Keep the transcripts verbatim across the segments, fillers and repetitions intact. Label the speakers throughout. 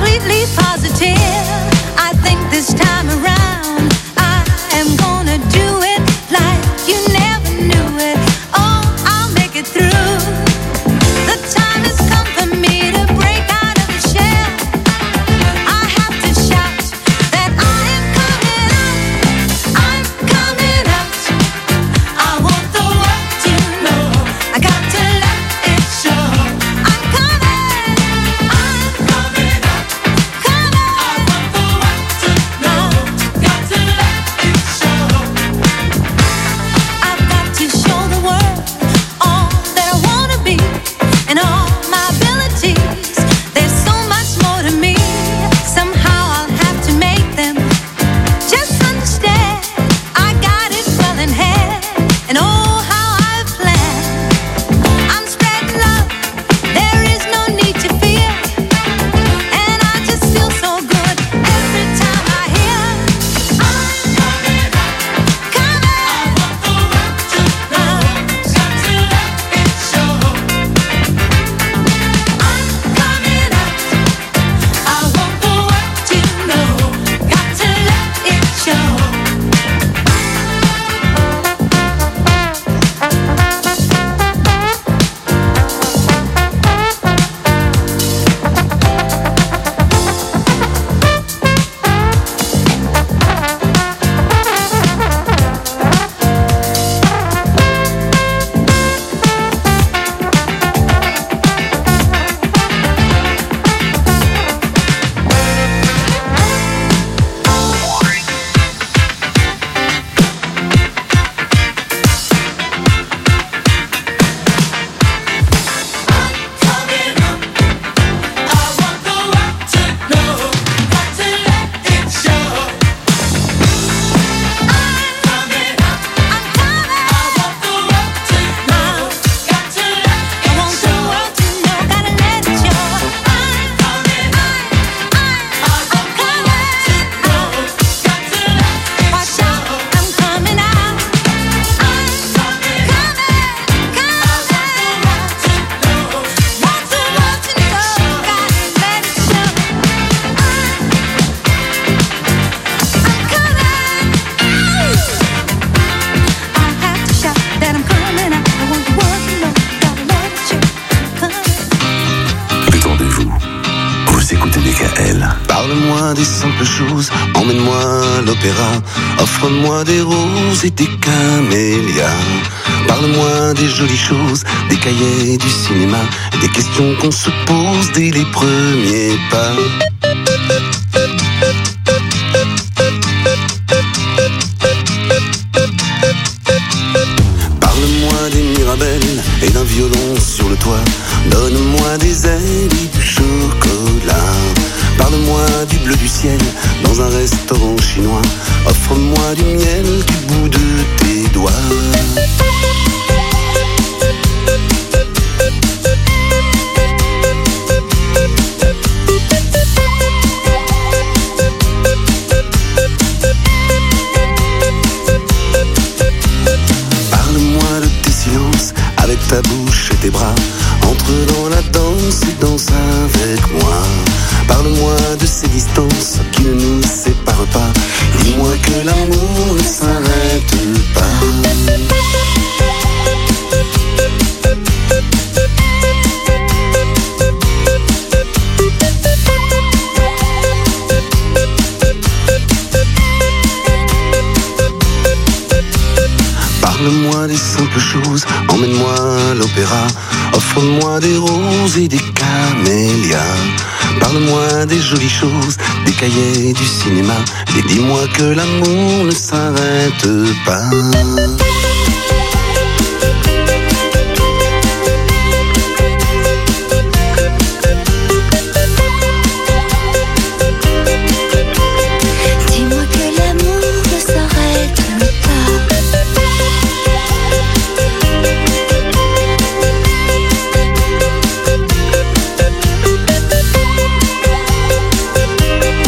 Speaker 1: completely positive. I think this time around I am gonna do it like you never knew it. Oh, I'll make it through. The time has come for me to break out of the shell. I have to shout that I am coming out. I'm coming out. I want the world to know. I got to let it show. I'm coming. I'm coming out. Coming. I want the world to know. Got to let it show. I've got to show the world all that I wanna be and all my abilities. There's so much more to me. Somehow I'll have to make them just understand. I got it well in hand, and oh how I've planned. I'm spreading love. There is no need to fear, and I just feel so good every time I hear I'm coming out. Coming. I want the world to know. Got to let it show. I'm coming out. I want the world to know. Got to let it show.
Speaker 2: Détendez-vous, vous écoutez D K L.
Speaker 3: Parle-moi des simples choses, emmène-moi à l'opéra, offre-moi des roses et des camélias. Parle-moi des jolies choses, des cahiers du cinéma, des questions qu'on se pose dès les premiers pas. Parle-moi des Mirabelles et d'un violon sur le toit. Donne-moi des ailes et du chocolat. Parle-moi du bleu du ciel dans un restaurant chinois. Offre-moi du miel du bout de tes doigts. Parle-moi de tes silences avec ta bouche et tes bras. Entre dans la danse et danse avec moi. Parle-moi de ces distances qui ne nous séparent pas. Dis-moi que l'amour ne s'arrête pas. Parle-moi des simples choses, emmène-moi à l'opéra. Offre-moi des roses et des camélias. Parle-moi des jolies choses, des cahiers du cinéma. Et dis-moi que l'amour ne s'arrête pas.
Speaker 1: Dis-moi que l'amour ne s'arrête pas.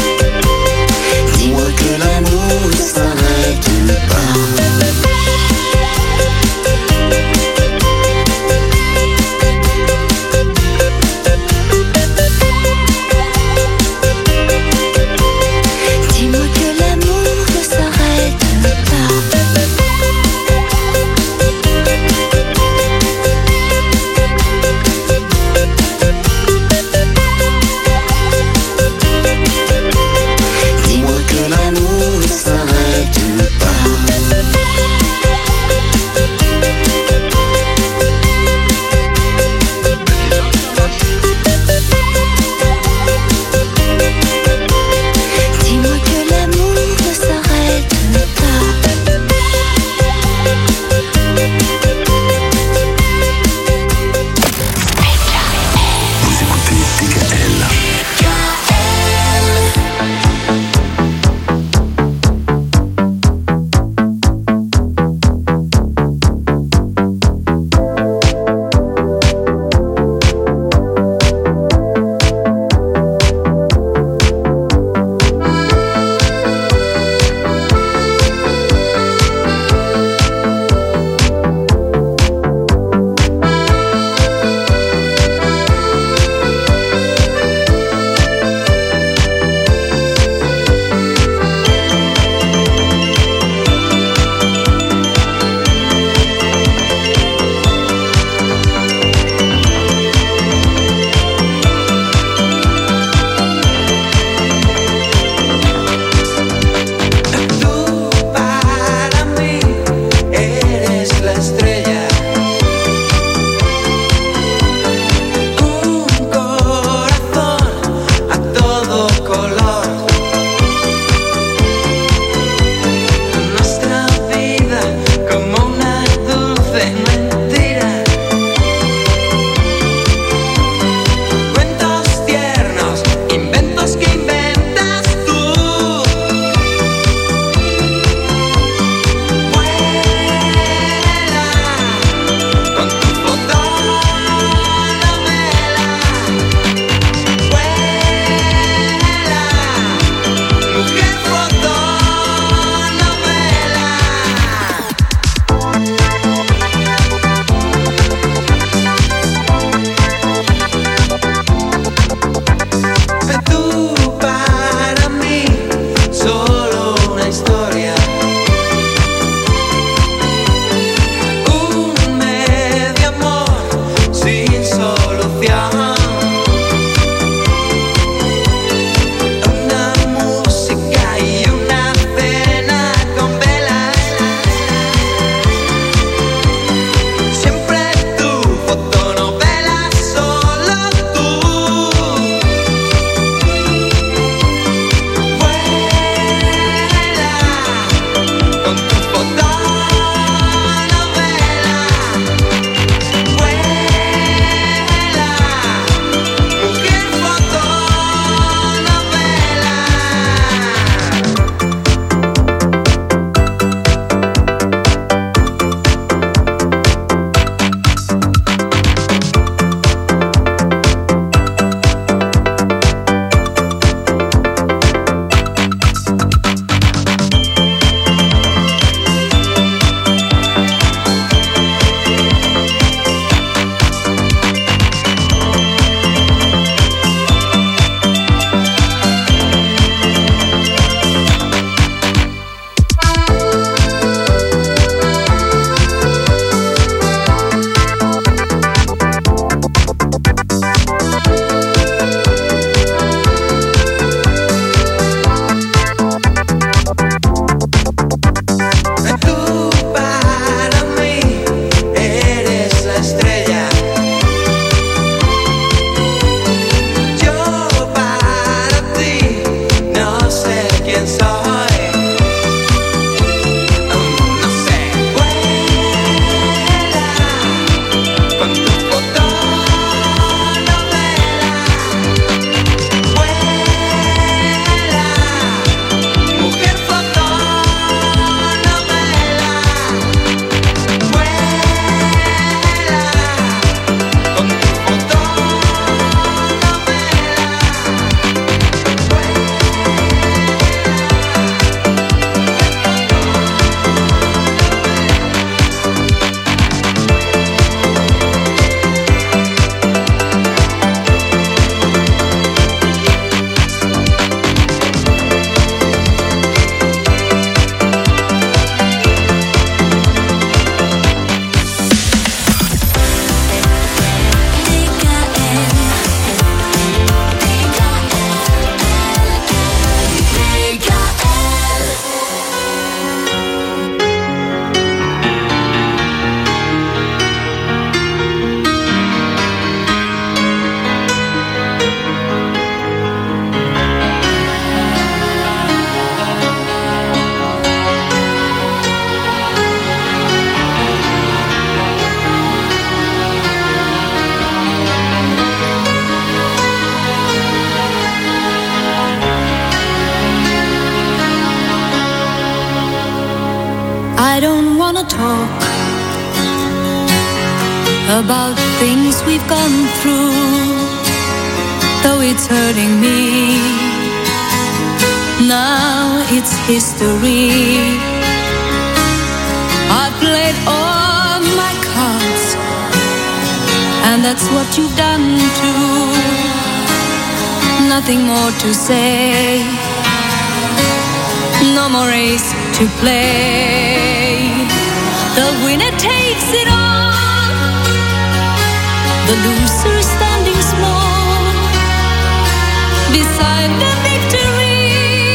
Speaker 3: Dis-moi que l'amour ne s'arrête pas.
Speaker 1: wanna talk about things we've gone through, though it's hurting me. Now it's history. I played all my cards, and that's what you've done too. Nothing more to say, no more race to play. The winner takes it all, the loser standing small beside the victory.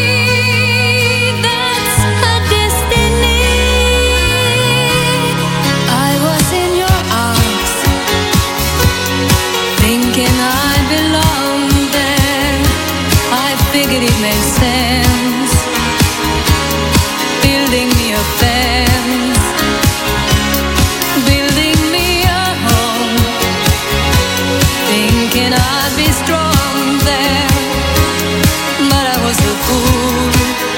Speaker 1: That's her destiny. I was in your arms, thinking I belonged there. I figured it made sense, building me a fence, building me a home, thinking I'd be strong there. But I was a fool,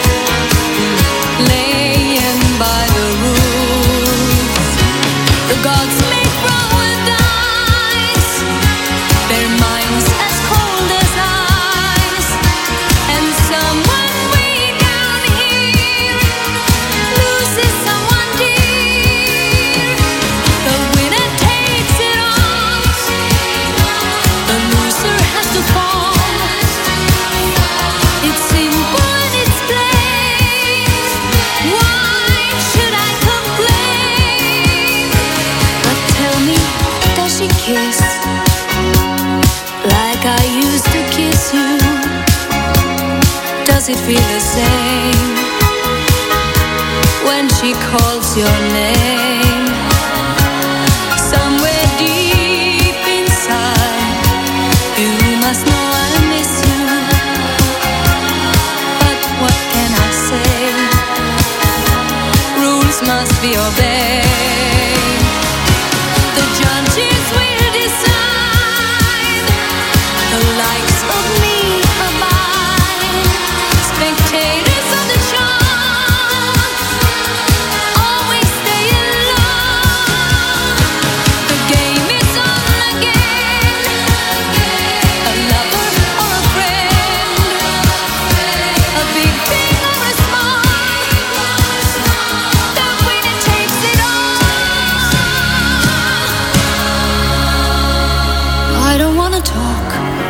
Speaker 1: laying by the rules. The gods make wrong with dice, their minds as cold as ice, and someone way down here loses someone dear. The winner takes it all, the loser has to fall. It's simple and it's plain. Why should I complain? But tell me, does she kiss like I used to kiss you? Does it feel the same when she calls your name? Somewhere deep inside, you must know I miss you. But what can I say? Rules must be obeyed. The judges will decide, the likes of me abide. Spectators of the show always stay alone. The game is on again, a lover or a friend, a big thing or a small, the winner takes it all. I don't wanna talk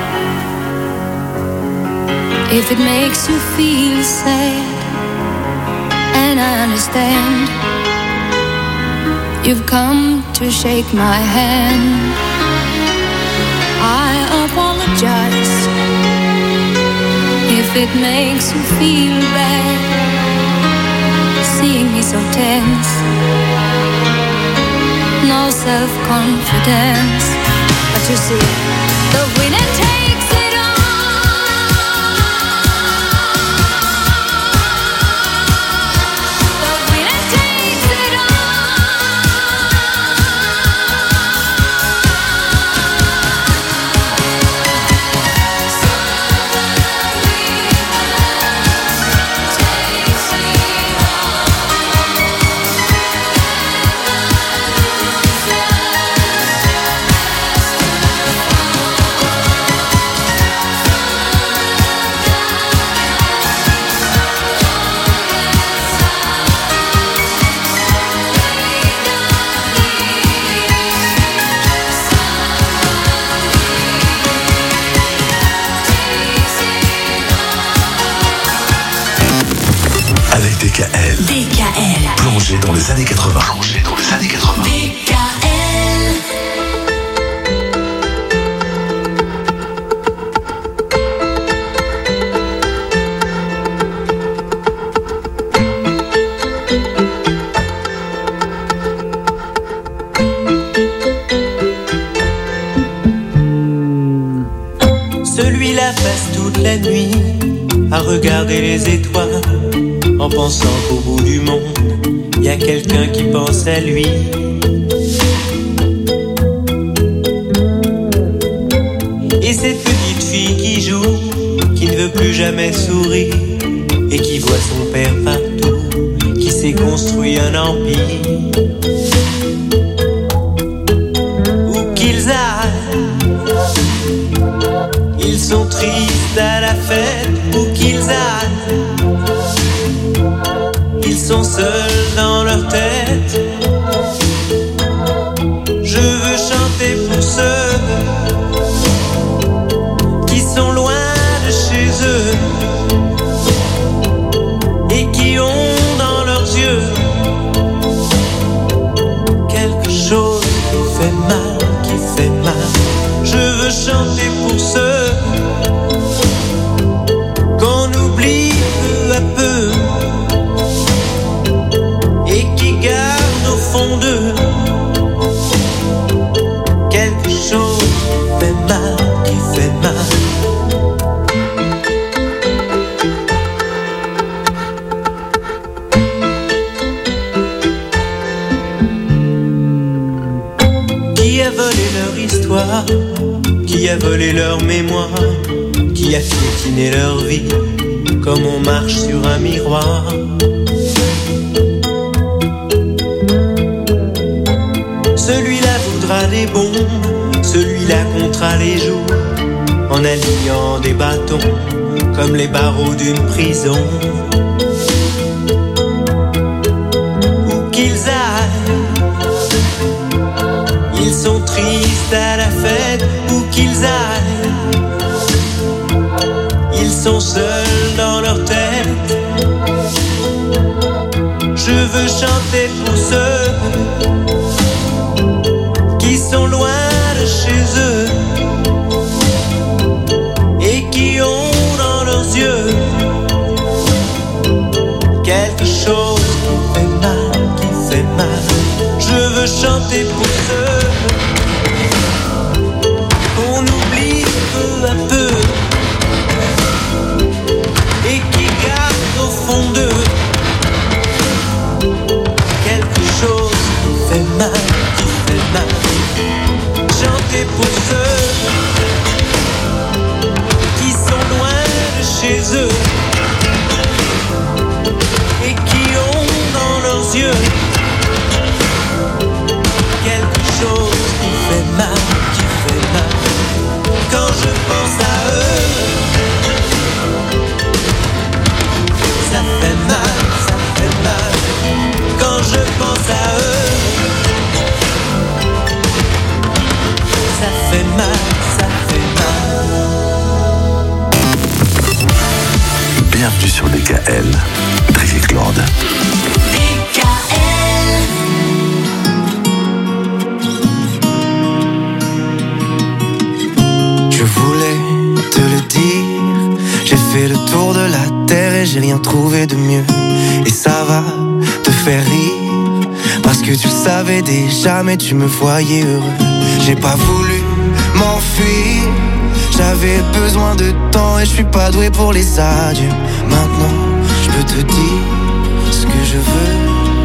Speaker 1: if it makes you feel sad, and I understand. You've come to shake my hand. I apologize if it makes you feel bad, seeing me so tense, no self-confidence. But you see, the winner takes it all. The winner takes it
Speaker 2: Avec D K L.
Speaker 4: D K L.
Speaker 2: Plongé dans les années quatre-vingts. Plongé dans les années quatre-vingts.
Speaker 4: D K L.
Speaker 5: Celui-là passe toute la nuit à regarder les étoiles, en pensant qu'au bout du monde, y a quelqu'un qui pense à lui. Et cette petite fille qui joue, qui ne veut plus jamais sourire, et qui voit son père partout, qui s'est construit un empire. Où qu'ils aillent, ils sont tristes à la fête. Où qu'ils aillent, ils sont seuls dans leur tête. Je veux chanter pour ceux qui sont loin de chez eux et qui ont dans leurs yeux quelque chose qui fait mal, qui fait mal. Je veux chanter pour ceux qu'on oublie peu à peu et qui gardent au fond d'eux quelque chose qui fait mal, qui fait mal. Qui a volé leur histoire, qui a volé leur mémoire, qui a piétiné leur vie, comme on marche sur un miroir. Celui-là voudra des bombes, celui-là comptera les jours, en alignant des bâtons, comme les barreaux d'une prison. Où qu'ils aillent, ils sont tristes à la fête. Où qu'ils aillent, ils sont seuls dans leur tête. Je veux chanter pour ceux qui sont loin de chez eux et qui ont dans leurs yeux quelque chose qui fait mal, qui fait mal. Je veux chanter pour ceux qu'on oublie peu à peu et qui gardent au fond d'eux quelque chose qui fait mal, qui fait mal. Chanter pour ceux qui sont loin de chez eux et qui ont dans leurs yeux quelque chose qui fait mal, qui fait mal. Quand je pense à eux, ça fait mal, ça fait mal. Quand je pense à eux, ça fait mal, ça fait mal.
Speaker 2: Bienvenue sur D K L, Drake Lord.
Speaker 4: D K L.
Speaker 6: Je voulais te le dire, j'ai fait le tour de la terre et j'ai rien trouvé de mieux. Et ça va te faire rire, parce que tu le savais déjà mais tu me voyais heureux. J'ai pas voulu m'enfuir, j'avais besoin de temps et je suis pas doué pour les adieux. Maintenant je peux te dire ce que je veux.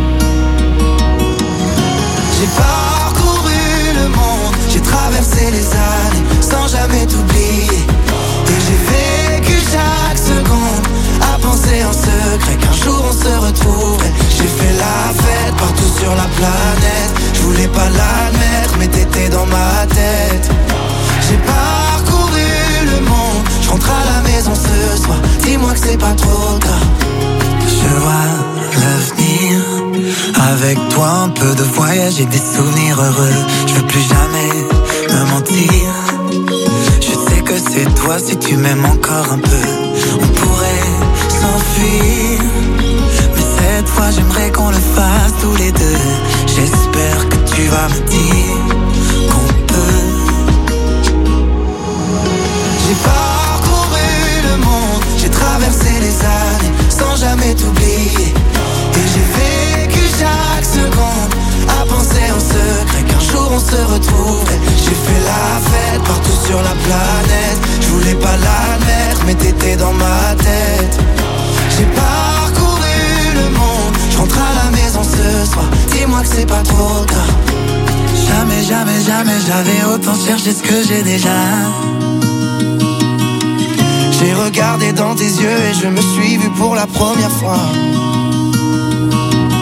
Speaker 6: J'ai parcouru le monde, j'ai traversé les années sans jamais t'oublier. Et j'ai vécu chaque seconde à penser en secret qu'un jour on se retrouverait. J'ai fait la fête partout sur la planète, je voulais pas l'admettre mais t'étais dans ma tête. J'ai parcouru le monde, je rentre à la maison ce soir, dis-moi que c'est pas trop tard. Je vois l'avenir, avec toi un peu de voyage et des souvenirs heureux. Je veux plus jamais me mentir, je sais que c'est toi si tu m'aimes encore un peu. On pourrait s'enfuir, mais cette fois j'aimerais qu'on le fasse tous les deux. J'espère que tu vas me dire qu'on peut. J'ai parcouru le monde, j'ai traversé les années sans jamais t'oublier. Et j'ai vécu chaque seconde à penser en secret qu'un jour on se retrouverait. J'ai fait la fête partout sur la planète, je voulais pas l'admettre mais t'étais dans ma tête. J'ai parcouru le monde, je rentre à la maison ce soir, dis-moi que c'est pas trop tard. Jamais, jamais, jamais j'avais autant cherché ce que j'ai déjà. J'ai regardé dans tes yeux et je me suis vu pour la première fois.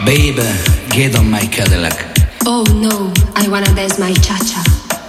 Speaker 7: Baby, get on my Cadillac.
Speaker 8: Oh no, I wanna dance my cha-cha.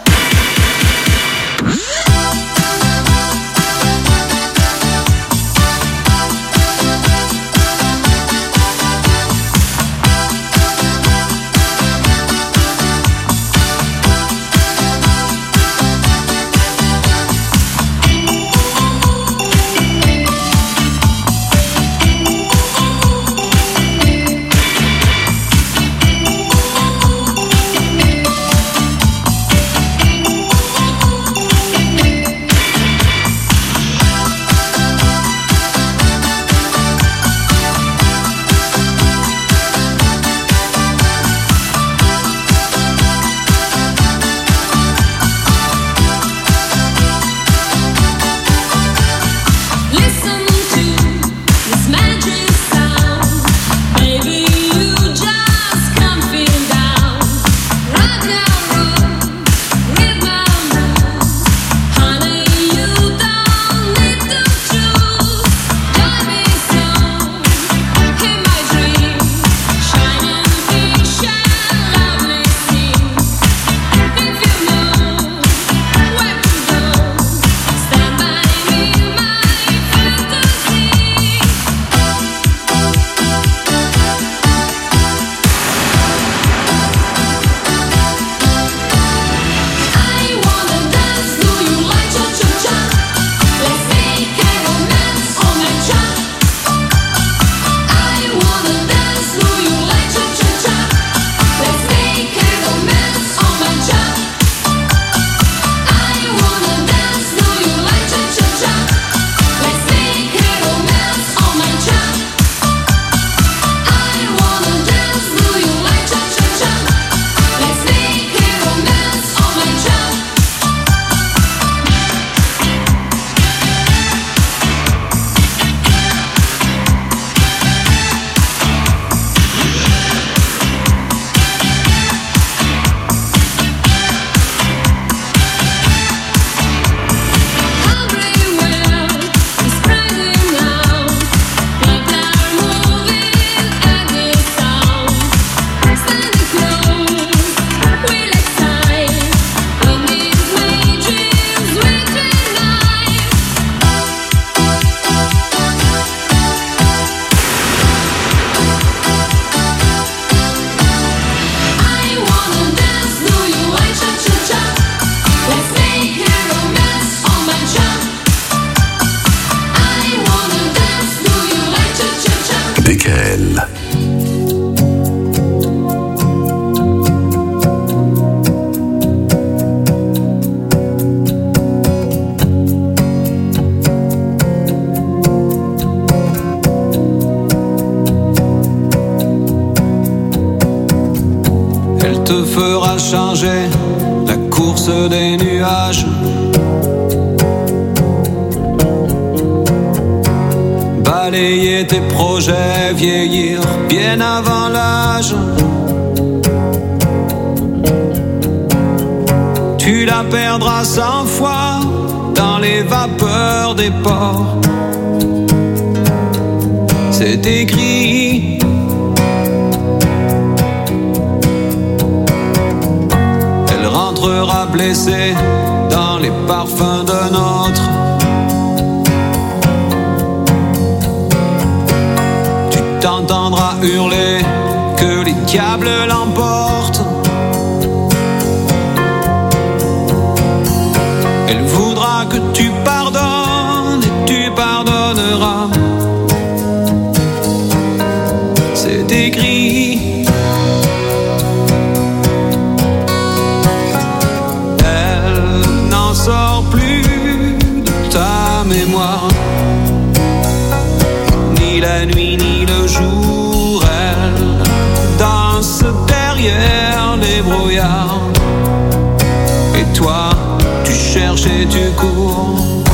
Speaker 9: Changer la course des nuages, balayer tes projets, vieillir bien avant l'âge. Tu la perdras cent fois dans les vapeurs des ports. C'est écrit. Rentrera blessé dans les parfums d'un autre. Tu t'entendras hurler que les diables l'emportent. Elle voudra que tu pardonnes et tu pardonneras. C'est écrit. Sors plus de ta mémoire, ni la nuit ni le jour. Elle danse derrière les brouillards, et toi tu cherches et tu cours.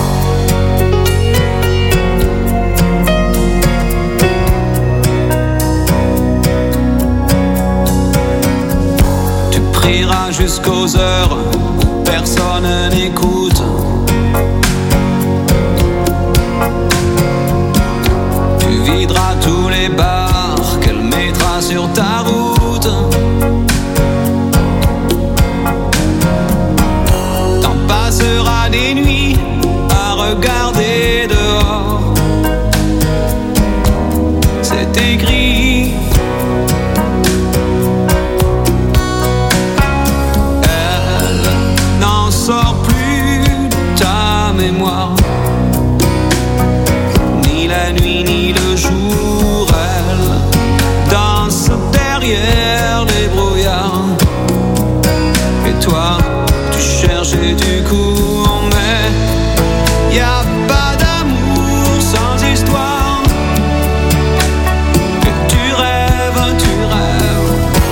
Speaker 9: Tu prieras jusqu'aux heures où personne n'écoute. Tu videras tous les bars qu'elle mettra sur ta nuit ni le jour, elle danse derrière les brouillards. Et toi, tu cherchais du coup, mais y a pas d'amour sans histoire. Et tu rêves, tu rêves.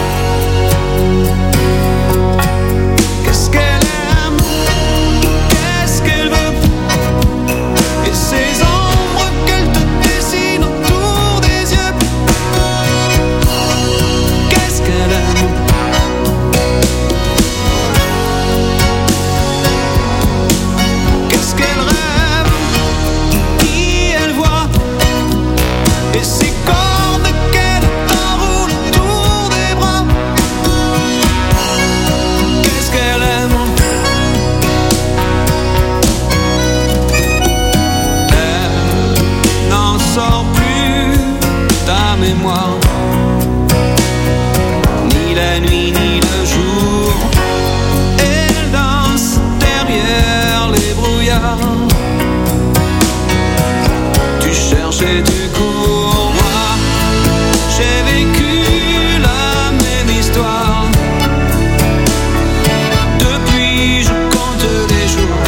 Speaker 9: Qu'est-ce qu'elle aime, qu'est-ce qu'elle veut, et ces ombres qu'elle te dessine autour des yeux. Qu'est-ce qu'elle aime. Qu'est-ce qu'elle rêve, qui elle voit, et ces cordes qu'elle t'enroule autour des bras. Qu'est-ce qu'elle aime. Elle n'en sort plus ta mémoire, ni la nuit ni le jour. Elle danse derrière les brouillards. Tu cherchais du cours, moi j'ai vécu la même histoire. Depuis je compte les jours.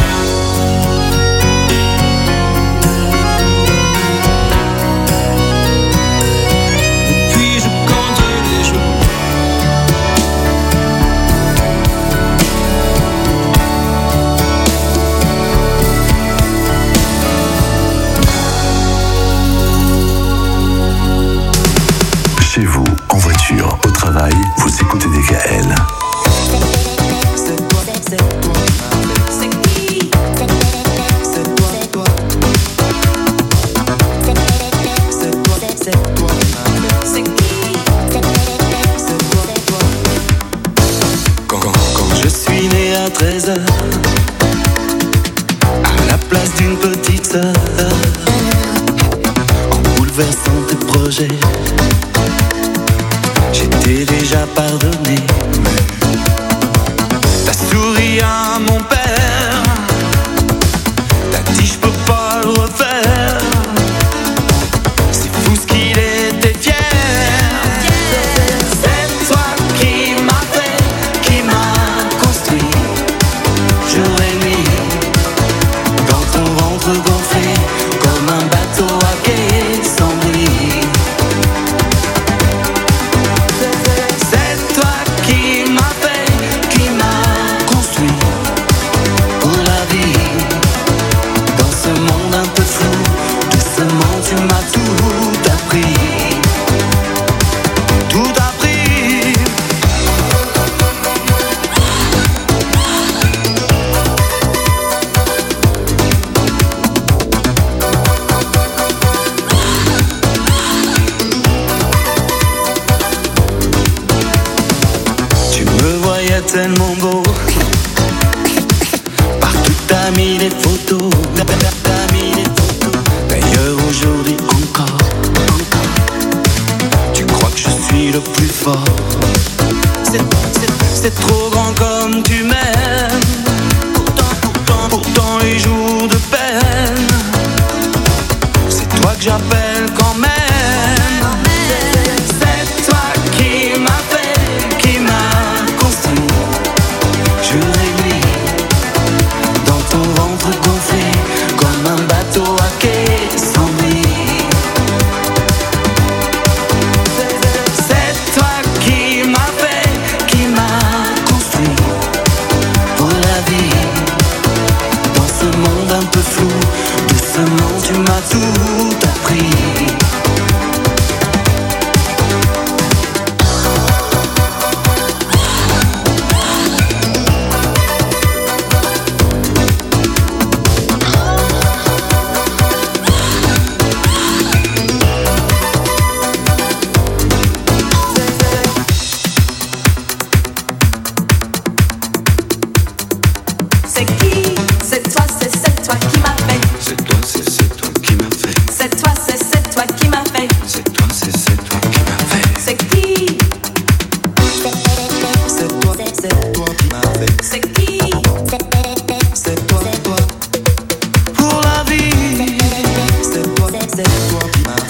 Speaker 9: Depuis je compte les jours.
Speaker 2: Chez vous, en voiture, au travail, vous écoutez D K L.
Speaker 6: C'est toi, c'est toi, c'est qui? C'est toi, toi. C'est toi, c'est toi, c'est qui? C'est toi, toi. Quand, quand, quand je suis né à treize heures, à la place d'une petite sœur, en bouleversant tes projets, j'étais déjà pardonné. T'as souri à mon père, t'as dit je peux pas le refaire. C'est fou ce qu'il était fier. C'est toi qui m'as fait, qui m'a construit, jour et nuit, dans ton ventre gonflé, comme un bateau à quai sans bruit. C'est toi qui m'as fait, qui m'a construit pour la vie. Dans ce monde un peu flou, doucement tu m'as tout appris. Tout appris. Tu me voyais tellement beau, partout t'as mis des photos, t'as mis des photos. D'ailleurs aujourd'hui encore, encore, tu crois que je suis le plus fort. C'est, c'est, c'est trop grand comme tu m'aimes. Pourtant, pourtant, pourtant les jours de peine, c'est toi que j'appelle quand même. C'est toi qui m'as fait, qui m'a construit, jour et nuit, dans ton ventre gonflé, comme un bateau à quai sans bruit. C'est toi qui m'as fait, qui m'a construit pour la vie. Dans ce monde un peu flou, doucement tu m'as tout appris.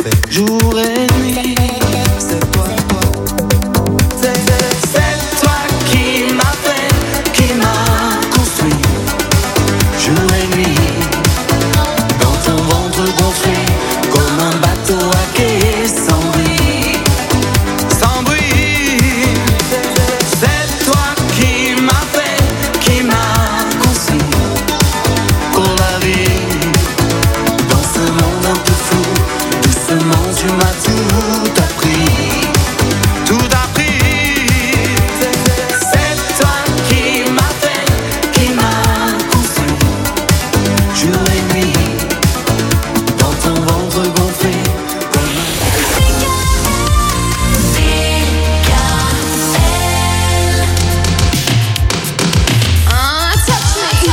Speaker 6: fait jour et nuit. C'est toi, c'est, c'est, c'est toi qui m'a fait, qui m'a construit jour et nuit. Dans ton ventre gonflé comme un bateau à quai sans bruit, sans bruit. C'est toi qui m'a fait, qui m'a construit pour la vie. Dans ce monde un peu fou, doucement tu m'as tout appris, tout appris. C'est toi qui m'a fait, qui m'a construit jour et nuit. Dans ton ventre gonflé comme
Speaker 8: Ah, touch me.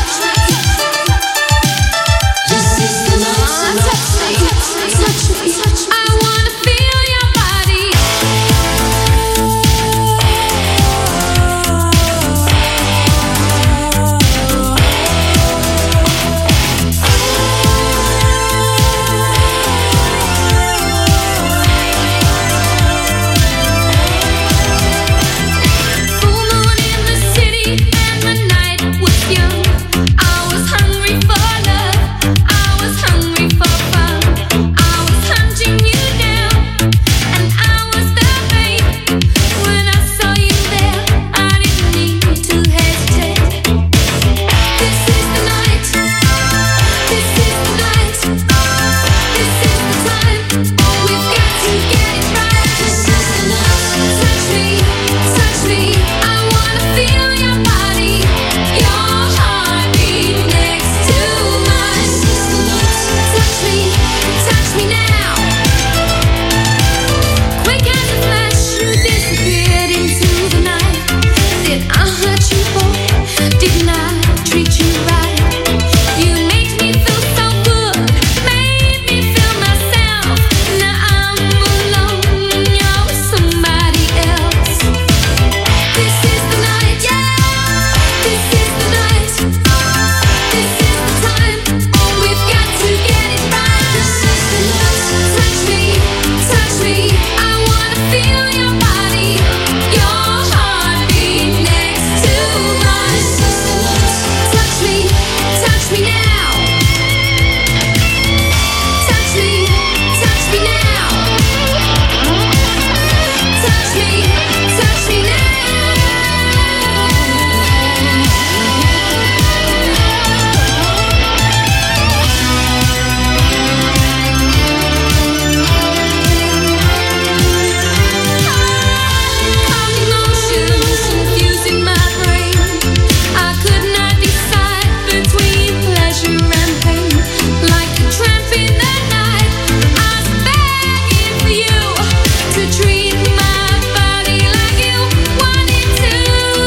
Speaker 8: This is the night. Touch me, touch me, touch me. I wanna feel your body. Full moon in the city and the night was young. I was hungry for love. I was hungry for fun. I was hunting you down, and I was the bait. When I saw you there, I didn't need to hesitate. This is the night. This is the night. This is the time. We've got to get it right. This is the night. Touch me, touch me. I wanna feel your body, your heartbeat next to mine. This is the night. Touch me, touch me now. Quick as a flash, you disappeared into the night. Did I hurt you, boy? Didn't I treat you right? You made me feel so good, made me feel myself. Now I'm alone, you're with somebody else. This is the night, yeah. This is the night. This is the time. We've got to get it right. This is the night. Touch me, touch me. I wanna feel your body, your heartbeat next to mine. This is the night. Touch me, touch me now. Touch me, touch me now. Touch me, touch me now. Calming motions confusing my brain. I could not decide between pleasure and pain. Like a tramp in the night, I was begging for you to treat my body like you wanted to.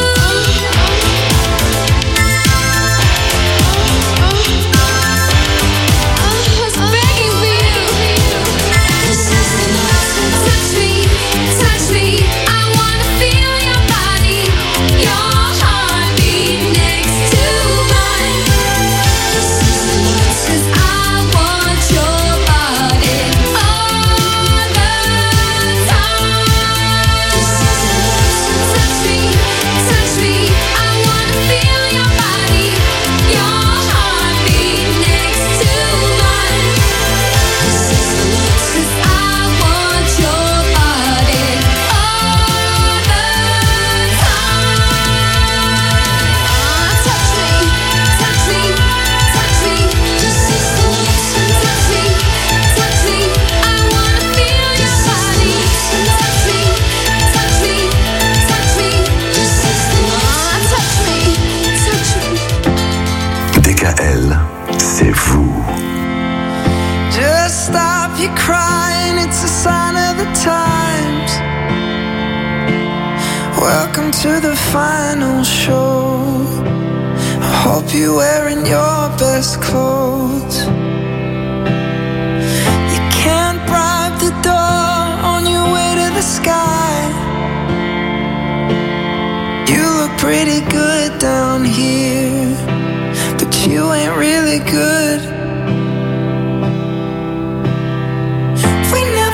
Speaker 8: I was begging for you. This is the night. Touch me, touch me. I wanna feel your body, your heartbeat next to mine. This is the night. 'Cause I want your body all the time. This is the night. Touch me, touch me. I wanna feel your body, your heartbeat next to mine. This is the night. 'Cause I want your body all the time. Touch me, touch me, touch me. This is the night. Touch me, touch me. I wanna feel your body. Touch me, touch me, touch me. This is the night. Touch me, touch me.
Speaker 2: D K L, c'est vous.
Speaker 6: Just stop your crying, it's a sign of the times. Welcome to the final show. I hope you're wearing your best clothes. You can't bribe the door on your way to the sky. You look pretty good down here, but you ain't really good. We never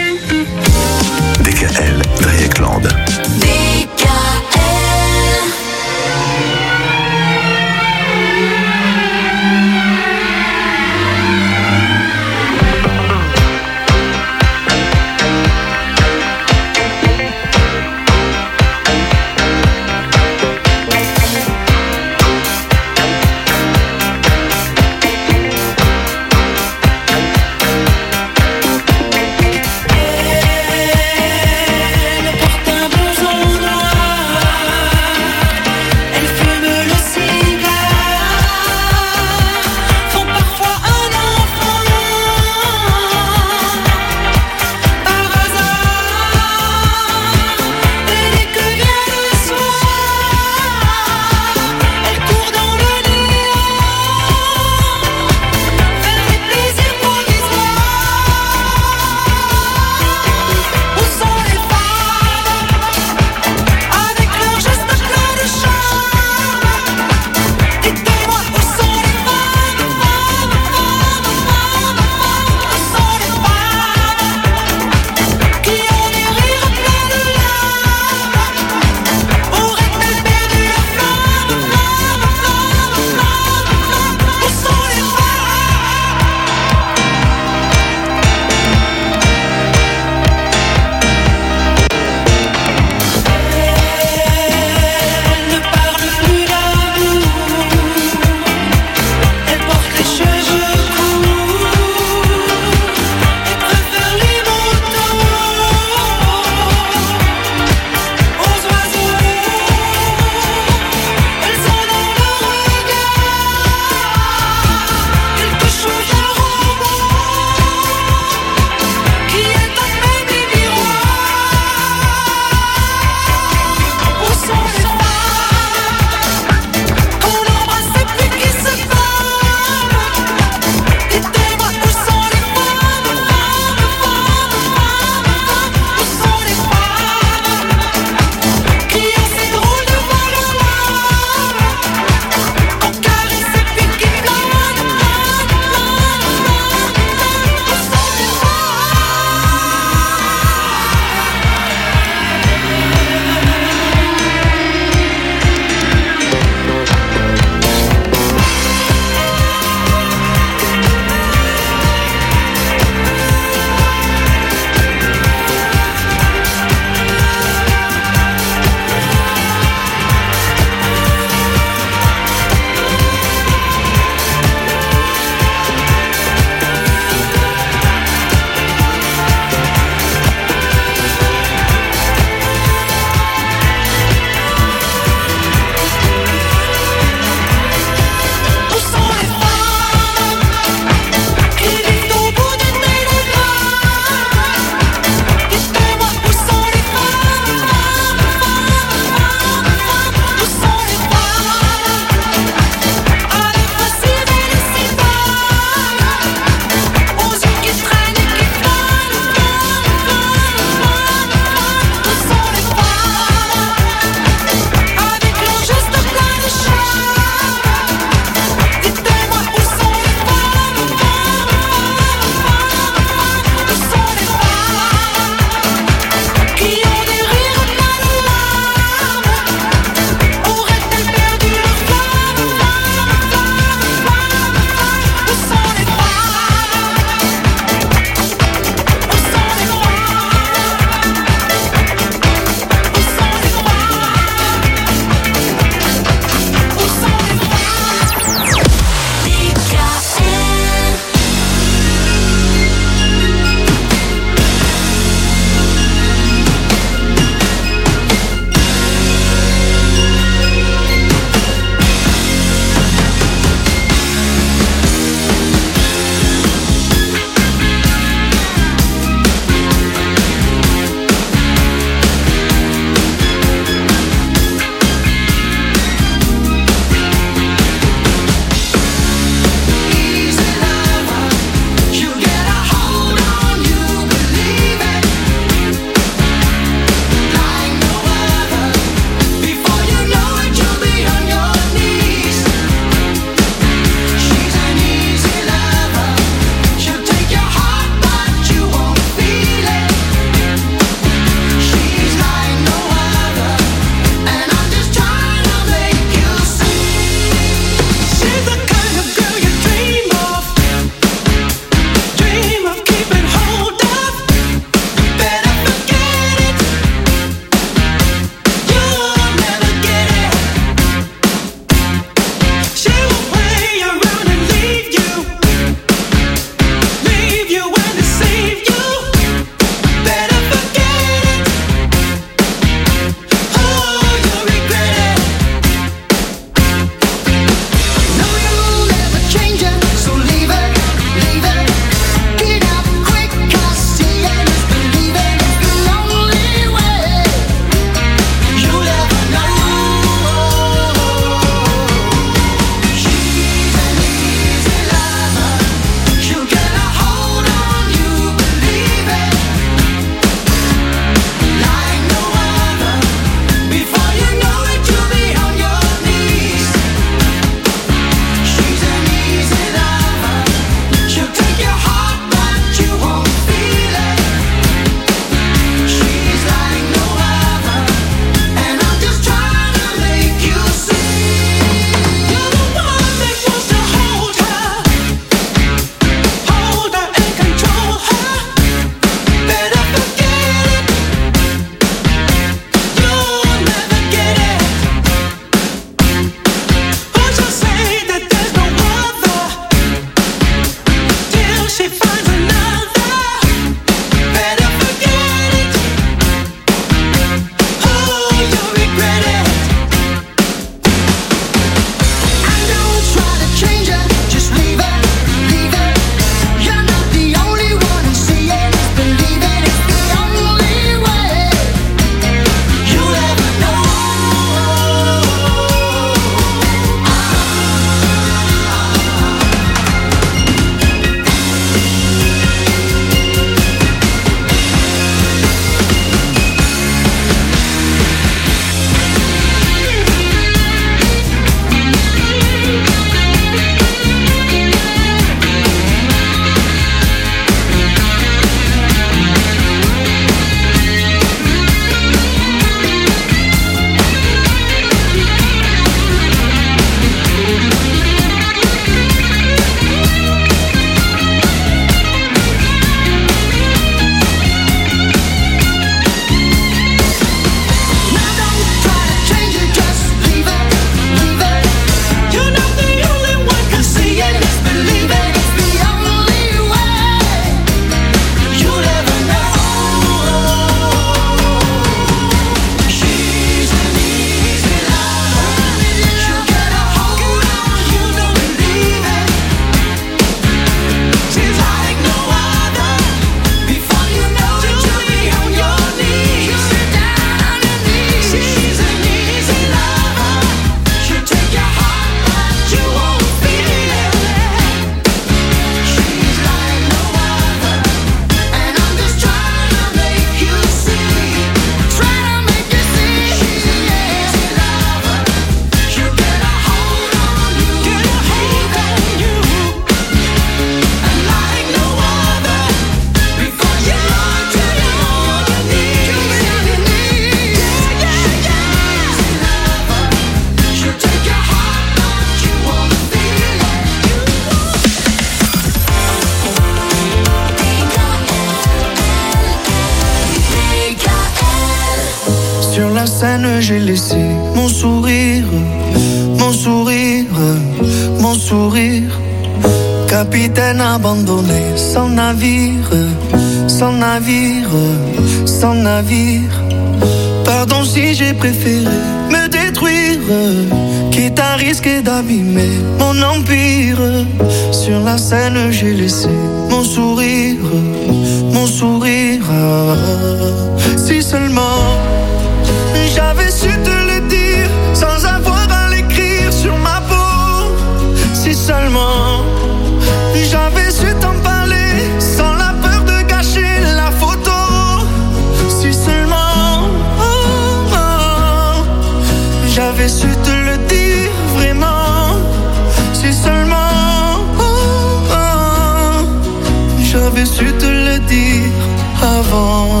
Speaker 10: scène, j'ai laissé mon sourire, mon sourire, mon sourire. Capitaine abandonné, sans navire, sans navire, sans navire. Pardon si j'ai préféré me détruire, quitte à risquer d'abîmer mon empire. Sur la scène, j'ai laissé mon sourire, mon sourire. Si seulement j'avais su te le dire sans avoir à l'écrire sur ma peau. Si seulement j'avais su t'en parler sans la peur de gâcher la photo. Si seulement oh, oh, j'avais su te le dire vraiment. Si seulement oh, oh, j'avais su te le dire avant.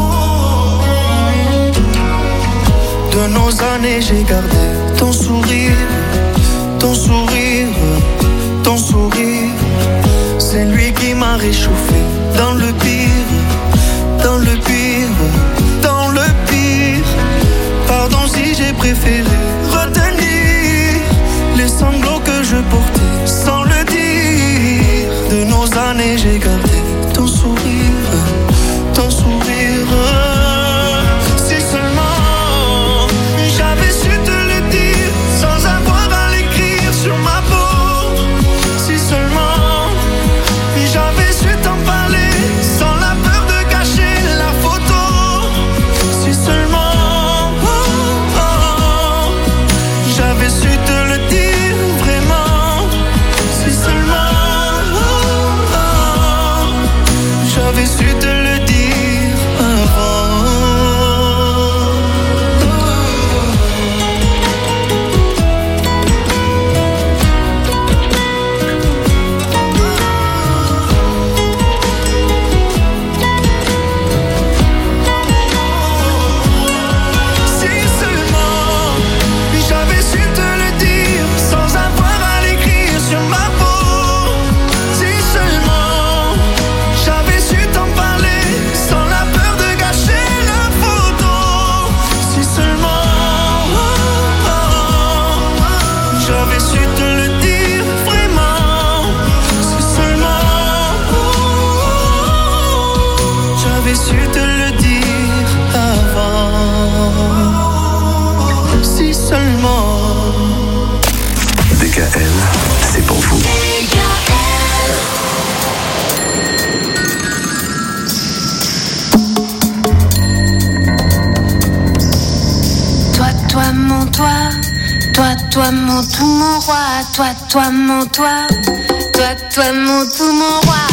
Speaker 10: De nos années j'ai gardé ton sourire, ton sourire, ton sourire. C'est lui qui m'a réchauffé dans le pire, dans le pire, dans le pire. Pardon si j'ai préféré retenir les sanglots que je portais sans le dire. De nos années j'ai gardé ton sourire, ton sourire. Si seulement j'avais su te le dire sans avoir à l'écrire sur ma peau. Si seulement j'avais su t'en parler sans la peur de gâcher la photo. Si seulement oh, oh, j'avais su te le dire vraiment. Si seulement oh, oh, j'avais su te le dire avant.
Speaker 2: D K L, c'est pour vous.
Speaker 1: Toi, toi, mon toi, toi, toi, mon tout, mon roi, toi, toi, mon toi, toi, toi, mon tout, mon roi.